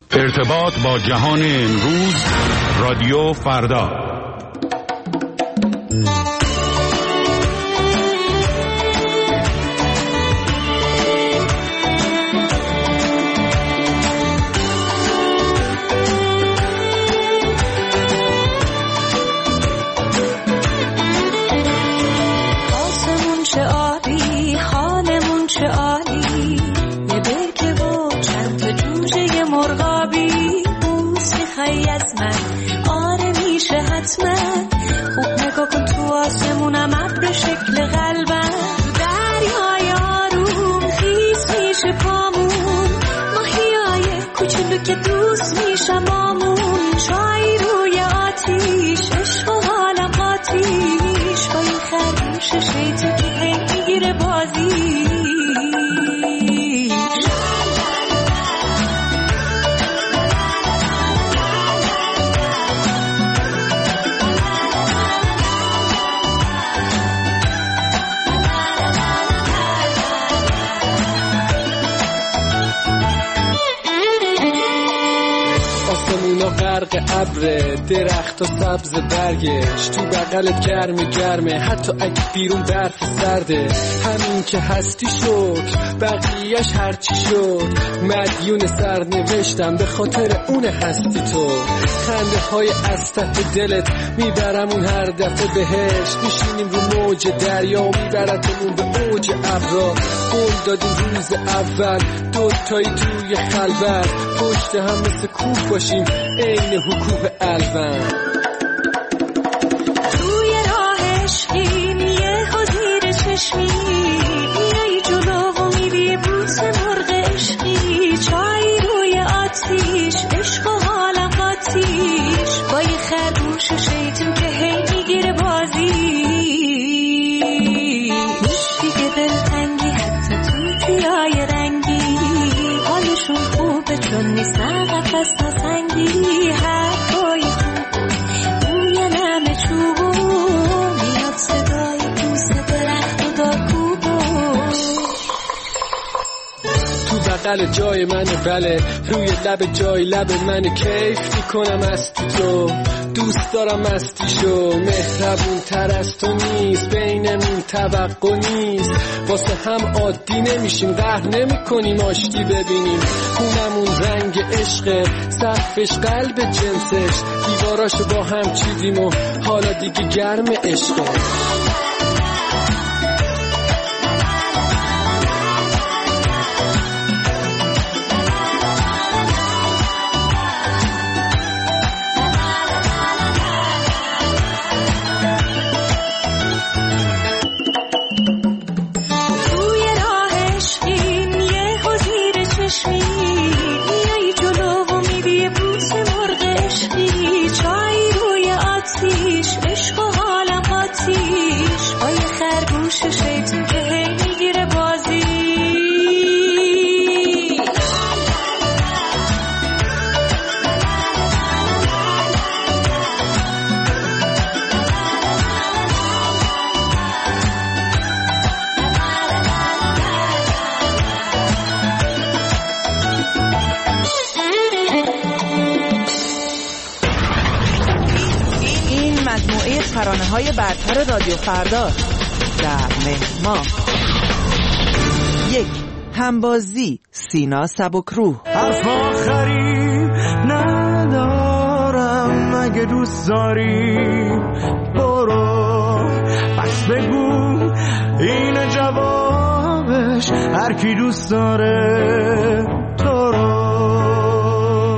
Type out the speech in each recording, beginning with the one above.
ارتباط با جهان امروز، رادیو فردا. آسمون چه عالی، حالمون چه عالی، یه برکه و چند تا جوجه مرغابی. بوس میخوای از من؟ آره میشه حتما. خوب نگاه کن تو آسمونم، ابر شکل قلبم. دریای آروم خیس میشه پامون، ماهیای کوچولو که دوست میشم آمون. چای روی آتیش، عشق و حالم آتیش، با این خرگوش شیطون که هی میگیره بازی. آسمونا غرق ابره، درخت و سبز برگش، تو بغلت گرمه، حتی اگه بیرون برف سرده. همین که هستی شکر، بقیهش هرچی شد. مدیون سرنوشتم به خاطر اون هستی تو. خنده های از ته دلت میبرم اون هر دفعه بهشت. میشینیم رو موج دریا و میبرتمون به اوج ابرا. قول دادیم روز اول دوتایی توی خلوت، پشت هم مثل کوه باشیم عین حقوق الون. توی راه عشقیم یه زیر چشمی، میای جلو و میری بوس مرغ عشقی. چای روی آتیش، عشق و حالم آتیش، با یه خرگوش شیطون که هی میگیره بازی. دیگه دلتنگی حتی توتیای رنگی، حالشون خوبه چون نیستن قفص نسنگی. حرفای خوب بوی نم چوبو، میاد صدای پوست درخت و دارکوبو. تو بغل جای منه بله، روی لب جای لب منه. کیف میکنم از تو، دوست دارم مستیشو. مهربون تر از تو نیست، بینمون توقع نیست. واسه هم عادی نمیشیم، قهر نمی کنیم آشتی ببینیم. خونمون رنگ عشقه، سقفش قلب جنسش. دیواراشو با هم چیدیم و حالا دیگه گرم عشقه. میای جلو و میری بوس مرغ عشقی. چای روی آتیش، عشق و حالم آتیش، با یه خرگوش شیطون که هی میگیره بازی. ترانه‌های برتر رادیو فردا در مهما. 1. همبازی سینا سبکروح. حرف آخری ندارم، اگه دوست داری برو، پس بگو این جوابش، هر کی دوست داره تو رو.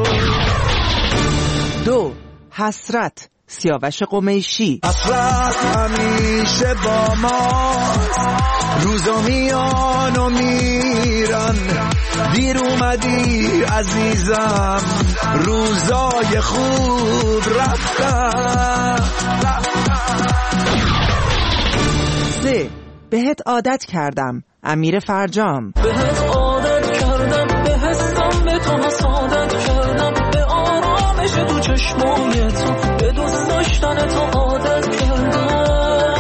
2. حسرت سیاوش قمیشی. حسرت همیشه با ما، روزا میان و میرن. دیر اومدی عزیزم، روزای خوب رفتن. 3. بهت عادت کردم امیر فرجام. بهت عادت کردم، به حسم به تو حسادت کردم، به آرامش تو چشمای تو، به دوست داشتن تو عادت کردم.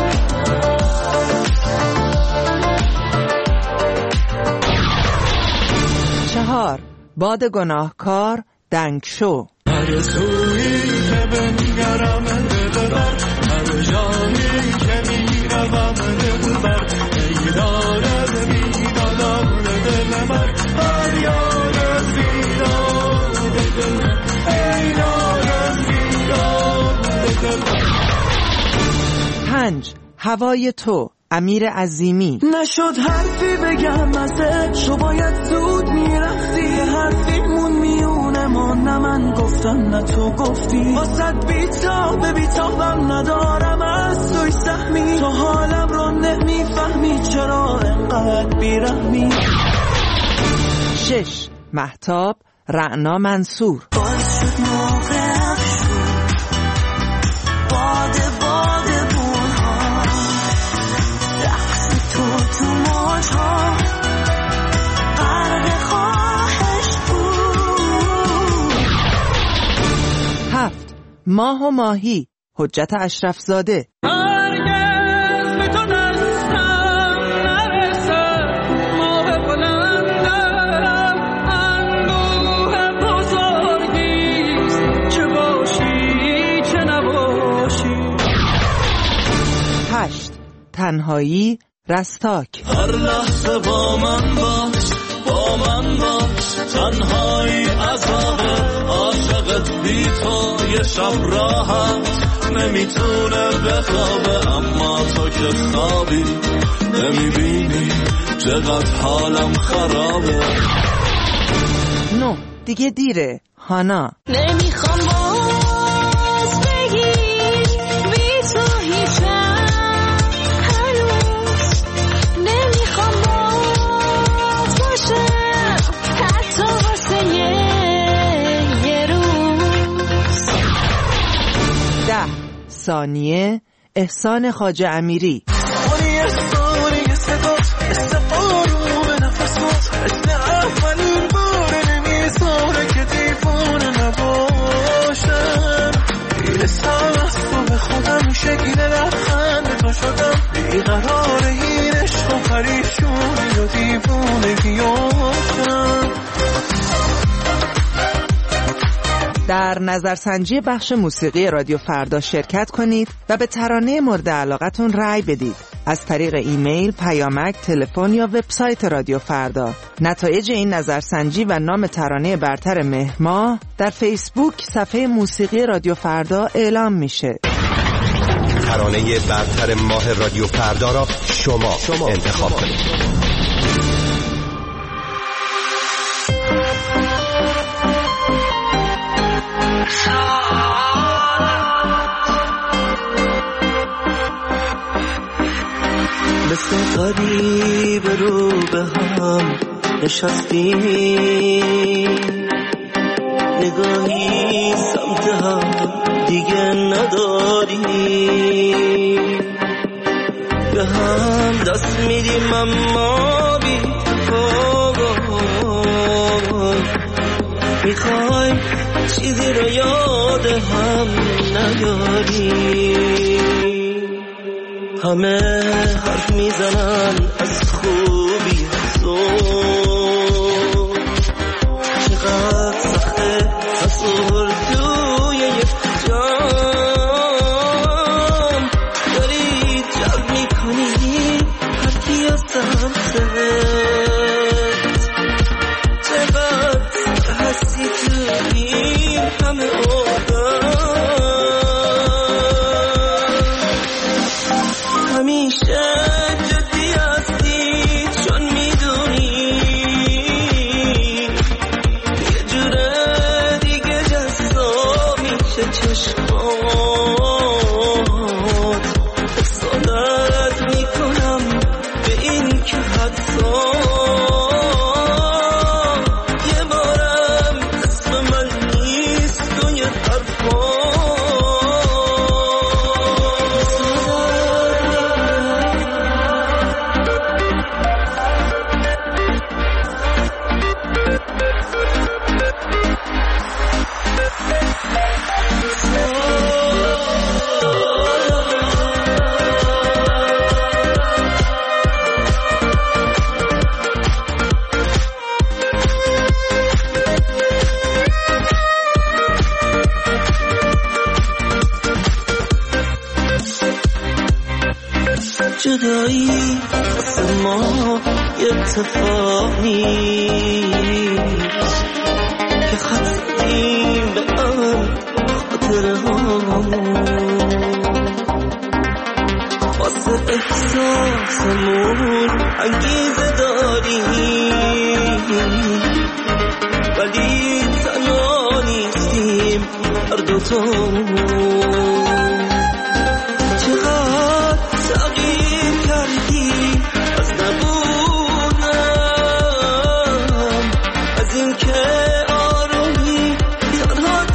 4. باد گناهکار دنگشو. هر سویی که بنگرم دلبر، هر جایی که میروم دلبر، ای دارد بیدادان دلبر، هر یار بیداد دلبر، ای دارد بیداد دلبر. 5. هوای تو، امیر عظیمی. نشد حرفی بگم ازت، شو باید زود میرفتی، حرفیمون میونه ما، نه من گفتم نه تو گفتی، واسد بیتابم ندارم از توی سهمی، تو حالم رو نمیفهمی چرا انقدر بیرحمی. 6. مهتاب، رعنا منصور. باز شد موقع شد باده بونها، رقص تو موجها، غرق خواهش بود. 7. ماه و ماهی، حجت اشرف زاده. هرگز به تو دستم نرسد، ماه بلندم انبوه بزرگیست، چه باشی چه نباشی. 8. تنهایی، رستاک. هر لحظه با من باش تنهایی عذابه، عاشقت بی تو یه شب راحت نمیتونه بخوابه، اما تو که خوابی نمیبینی چقدر حالم خرابه. 9. دیگه دیره، هانا. نمیخوام باز بگی بی تو هیچم هنوز، نمیخوام باز باشم حتی واسه یه روز. 10. ثانیه، احسان خواجه امیری. ثانیه صدات مثل آروم نفسات، مثل اولین بار نمیذاره که دیوانه نباشم، میرسم از تو به خودم، شکل لبخند تو شدم، بیقرار این عشق و پریشونی و دیوانگیاشم. در نظرسنجی بخش موسیقی رادیو فردا شرکت کنید و به ترانه مورد علاقتون رأی بدید از طریق ایمیل، پیامک، تلفن یا وبسایت رادیو فردا. نتایج این نظرسنجی و نام ترانه برتر مهر ماه در فیسبوک صفحه موسیقی رادیو فردا اعلام میشه. ترانه برتر ماه رادیو فردا را شما انتخاب کنید. مثل قریب رو به هم نشستیم، نگاهی سمت هم دیگه نداریم، به هم دست میدیم اما بی تفاوت، میخوایم چیزی رو یاد هم نیاریم، همه حرف میزنن از خوبی تو، چقدر سخته تصور توی یک جام، داری جلب میکنی هر کی از سمتت، چقدر هستی توی همه همیشه جدی هستی چون میدونی یه جوره دیگه جذاب میشه چشمات، حسادت میکنم به این که حتی یه بارم اسم من نیست توی حرفات. جدایی واسه ما یه اتفاق نیست که خطیم به هم خاطره هامون واسه احساسمون انگیزه داریم ولی تنها نیستیم هر دوتامون چقدر تغییر کردی از نبودم از این که آرومی تنهات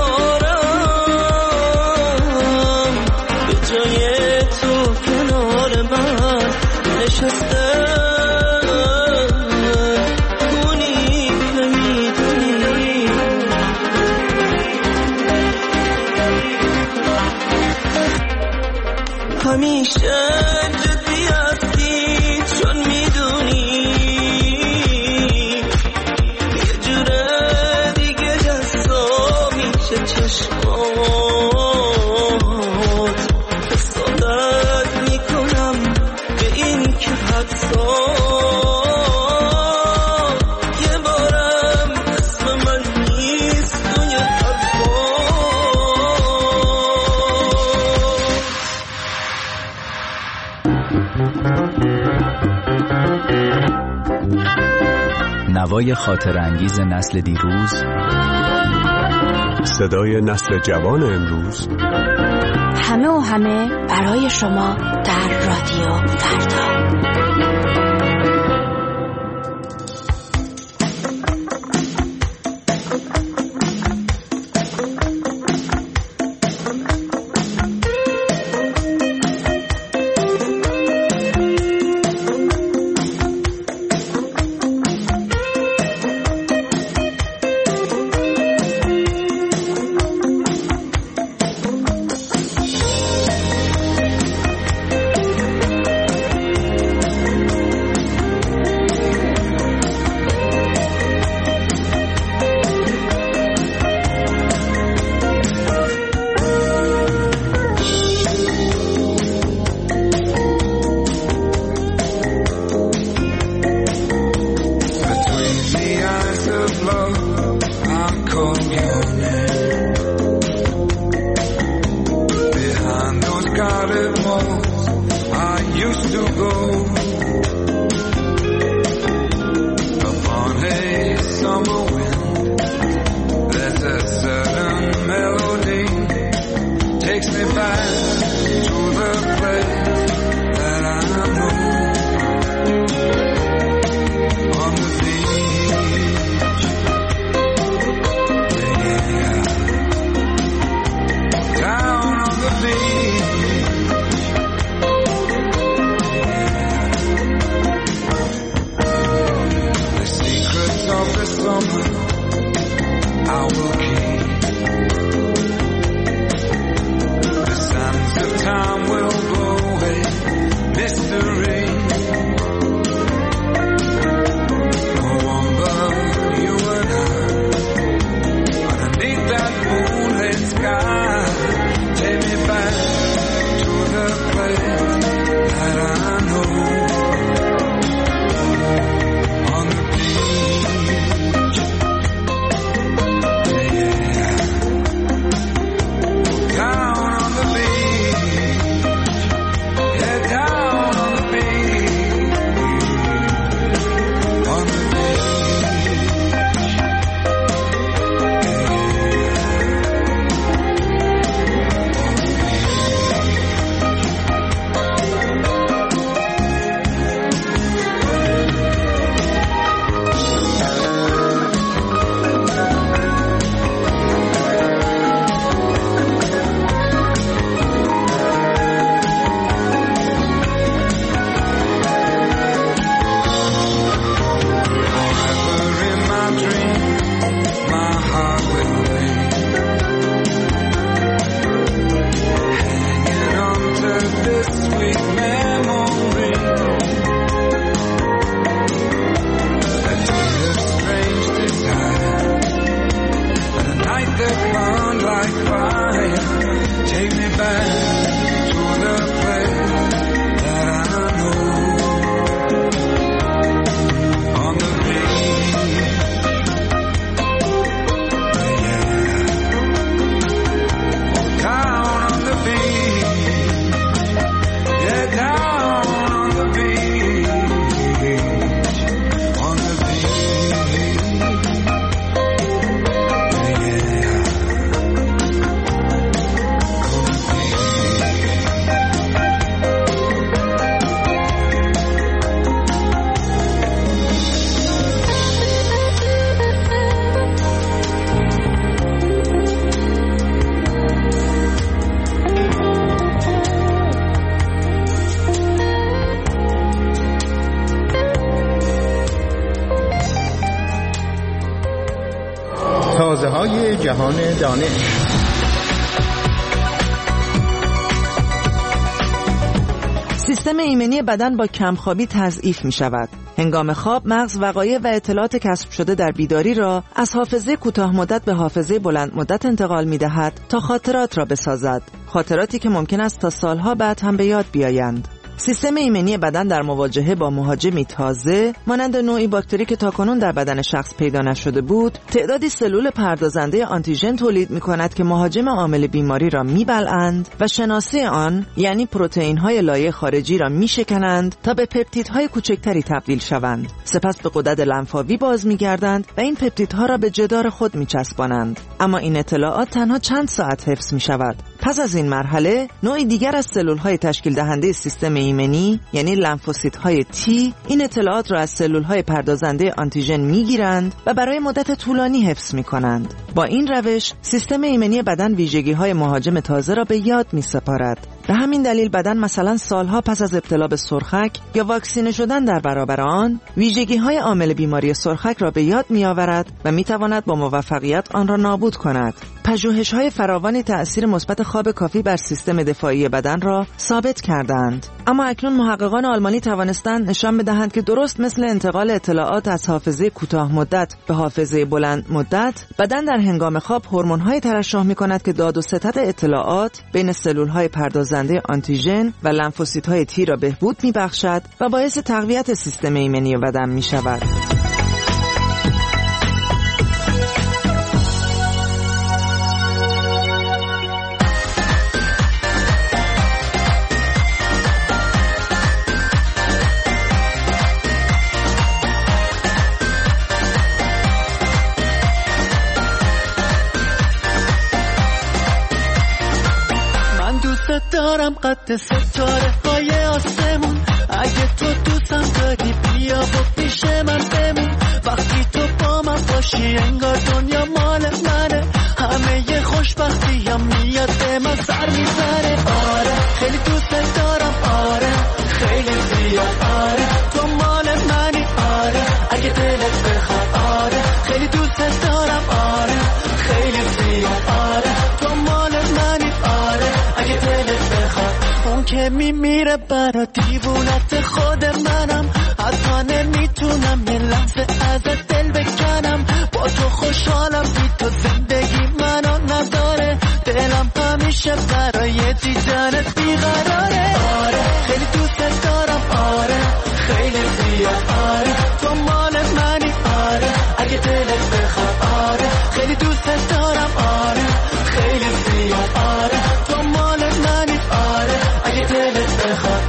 میذارم به جای تو کنار من نشسته همیشه جدی هستی چون میدونی یه جوره دیگه جزا میشه چشمات حسادت میکنم به این که حدسا یه بارم اسم من نیست توی حرفا نوای خاطر انگیز نسل دیروز، صدای نسل جوان امروز، همه و همه برای شما در رادیو فردا. تازه‌های جهان دانش. سیستم ایمنی بدن با کمخوابی تضعیف می شود. هنگام خواب مغز وقایع و اطلاعات کسب شده در بیداری را از حافظه کوتاه مدت به حافظه بلند مدت انتقال می دهد تا خاطرات را بسازد. خاطراتی که ممکن است تا سالها بعد هم به یاد بیایند. سیستم ایمنی بدن در مواجهه با مهاجمی تازه مانند نوعی باکتری که تاکنون در بدن شخص پیدا نشده بود، تعدادی سلول پردازنده آنتیژن تولید می‌کند که مهاجم عامل بیماری را می‌بلعند و شناسی آن یعنی پروتئین‌های لایه خارجی را می‌شکنند تا به پپتیدهای کوچکتری تبدیل شوند. سپس به غدد لنفاوی باز می‌گردند و این پپتیدها را به جدار خود می‌چسبانند. اما این اطلاعات تنها چند ساعت حفظ می‌شود. پس از این مرحله نوعی دیگر از سلول‌های تشکیل دهنده سیستم ایمنی یعنی لنفوسیت‌های تی این اطلاعات را از سلول‌های پردازنده آنتیژن می‌گیرند و برای مدت طولانی حفظ می‌کنند. با این روش سیستم ایمنی بدن ویژگی‌های مهاجم تازه را به یاد می‌سپارد. به همین دلیل بدن مثلا سالها پس از ابتلا به سرخک یا واکسینه شدن در برابر آن ویژگی‌های عامل بیماری سرخک را به یاد می‌آورد و می‌تواند با موفقیت آن را نابود کند. پژوهش‌های فراوانی تأثیر مثبت خواب کافی بر سیستم دفاعی بدن را ثابت کردند. اما اکنون محققان آلمانی توانستند نشان بدهند که درست مثل انتقال اطلاعات از حافظه کوتاه مدت به حافظه بلند مدت، بدن در هنگام خواب هورمون‌های ترشح می‌کند که داد و ستد اطلاعات بین سلول‌های پردازنده آنتیژن و لنفوسیت‌های تی را بهبود می‌بخشد و باعث تقویت سیستم ایمنی بدن می‌شود. دارم قد ستاره های آسمون، اگه تو دوستم داری بیا و پیش من بمون. وقتی تو با من باشی انگار دنیا مال منه، همه ی خوشبختی هم میاد به من سر میزنه. آره خیلی دوست دارم، آره خیلی زیاد، آره تو مال منی، آره اگه دلت بخواد، آره خیلی دوست دارم، آره خیلی زیاد، آره تو مال منی، آره اگه دلت بخواد. اون که میمیره برا دیوونت خود منم، حتی نمیتونم یه لحظه ازت دل بکنم. با تو خوشحالم، بی تو زندگی منو نداره، دلم همیشه برای دیدنت بیقراره. آره خیلی دوست دارم، آره خیلی زیاد، آره تو مال منی، آره اگه دلت بخواد، آره خیلی دوست دارم، آره خیلی زیاد، آره تو مال منی، آره اگه دلت بخواد.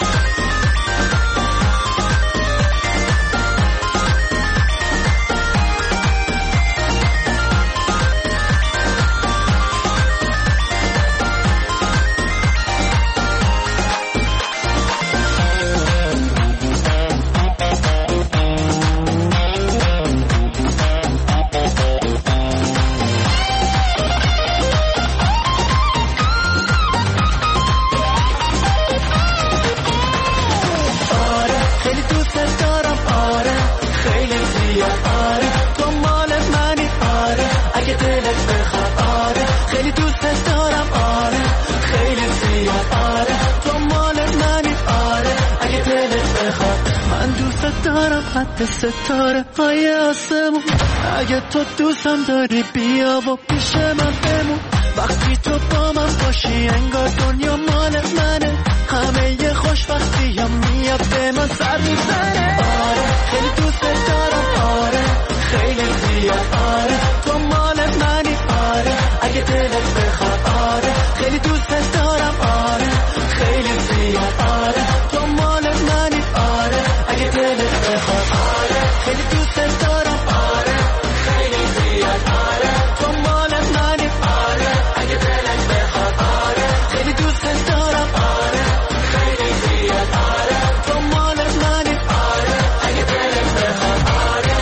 قد ستاره های آسمون، اگه تو دوستم داری بیا و پیش من بمون. وقتی تو با من باشی انگار دنیا مال منه، همه ی خوشبختی هم میاد به من سر میزنه. آره خیلی دوست دارم، آره خیلی زیاد، آره تو مال منی، آره اگه دلت بخواد، آره خیلی دوست دارم، آره خیلی زیاد، آره تو مال منی، آره اگه دلت بخواد، آره خیلی دوست دارم، آره خیلی زیاد، آره تو مال منی، آره اگه دلت بخواد، آره خیلی دوست دارم، آره خیلی زیاد، آره تو مال منی، آره اگه دلت بخواد، آره.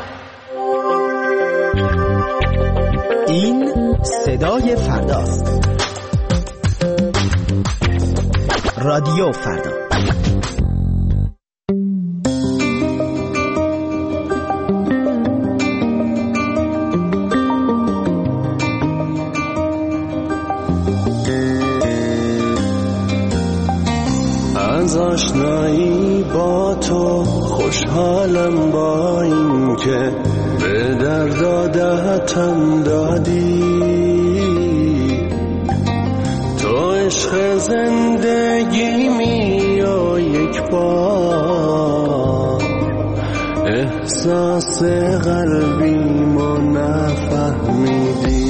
این صدای فرداست. رادیو فردا. آشنایی با تو، خوشحالم با این که به درد عادتم دادی. تو عشق زندگیمی و یک بار احساس قلبیمو نفهمیدی.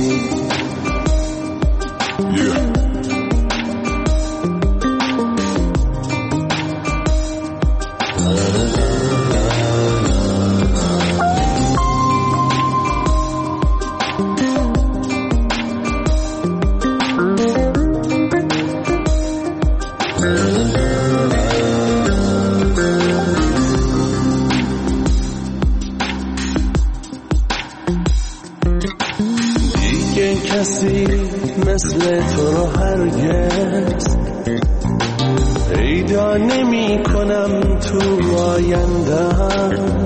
کسی مثل تو رو هرگز پیدا نمی کنم تو آیندم.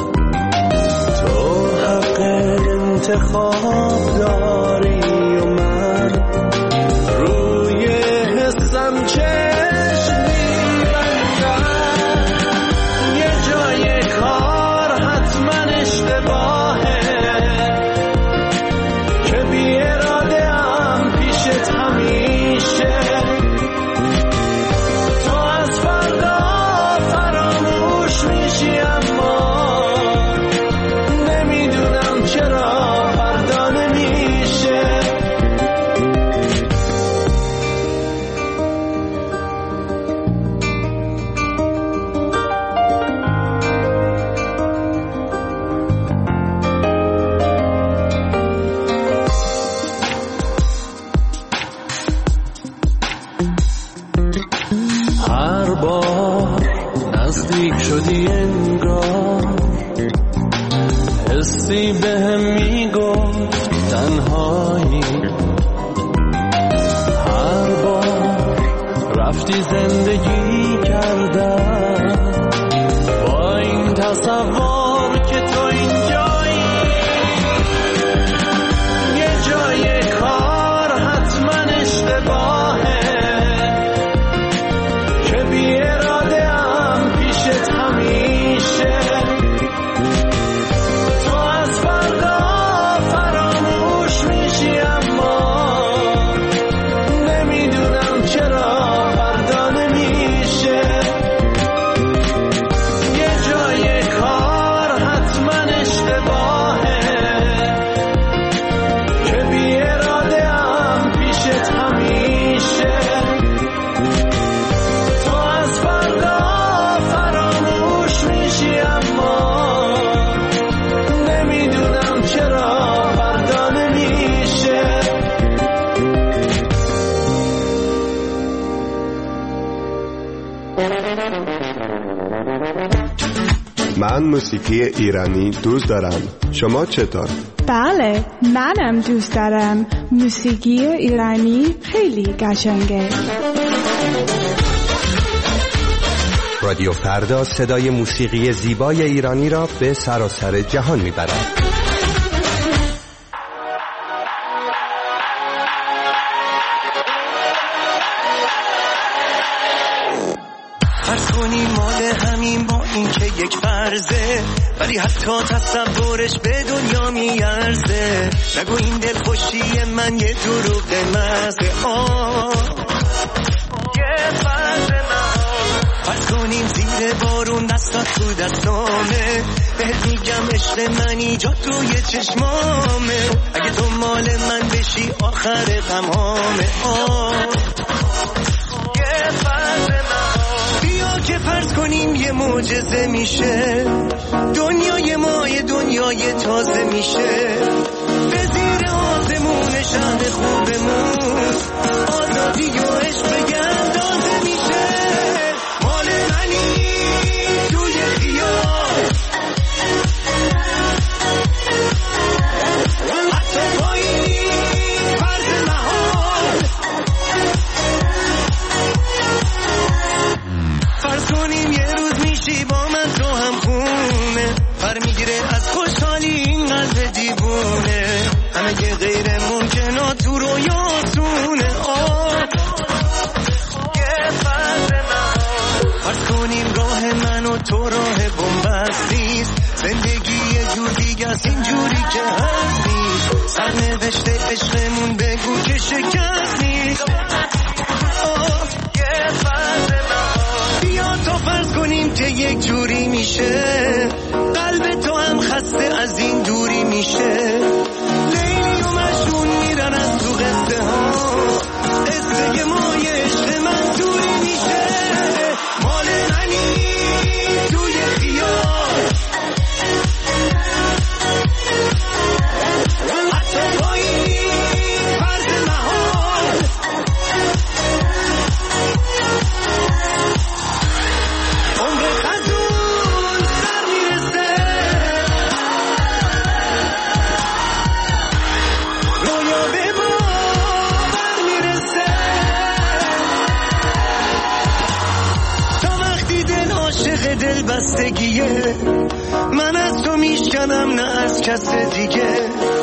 تو حق انتخاب داری و من روی حسم چشم می‌بندم. یه جای کار حتما اشتباهه که بی اراده هم پیشت همیشه. تو از فردا فراموش میشی اما نمیدونم چرا فردا نمیشه. هر بار نزدیک شدی انگار حسی بهم میگفت تنهایی. هر بار رفتی زندگی کردم با این تصور که تو اینجایی. یه جای کار حتما اشتباهه که بی اراده هم پیشت همیشه. تو از فردا فراموش میشی اما نمیدونم چرا فردا نمیشه. یه جای کار حتما اشتباهه که بی اراده هم پیشت همیشه. تو از فردا فراموش میشی اما نمیدونم چرا فردا نمیشه. من موسیقی ایرانی دوست دارم. شما چطور؟ بله، منم دوست دارم. موسیقی ایرانی خیلی قشنگه. رادیو فردا صدای موسیقی زیبای ایرانی را به سراسر جهان میبرد. فرض کنیم مال همین با این که یک فرضه، ولی حتی تصورش به دنیا میارزه. نگو این دلخوشی من یه دروغ محضه. یه فرض فرض کنیم زیر بارون دستات تو دستامه، بهت میگم عشق من ایجاد توی چشمامه. اگه تو مال من بشی آخر غمامه. یه فرض بیا که فرض کنیم یه معجزه میشه، دنیای ما یه دنیای تازه میشه. به زیر آسمون شهر خوبمون آزادی و عشق بگردازه میشه. مال منی توی خیال، حتی با این فرض محال. فرض کنیم یه روز میشی با من تو هم خونه، پر میگیره از خوشحالی این قلب دیوونه. که هست نیست، سرنوشته عشقمون بگو که شکست نیست. یه فرض نهار بیا تا فرض کنیم که یک جوری میشه، قلب تو هم خسته از این دوری میشه. لیلی و مجنون میرن از تو قصه ها، قصه مای عشق من دوری میشه. مال منی توی خیال، حتی با این فرض محال. عمر خزون سر میرسه، رویا به باور میرسه. تا وقتی دل عاشق دل بستگیه، من از تو میشکنم نه از کس دیگه.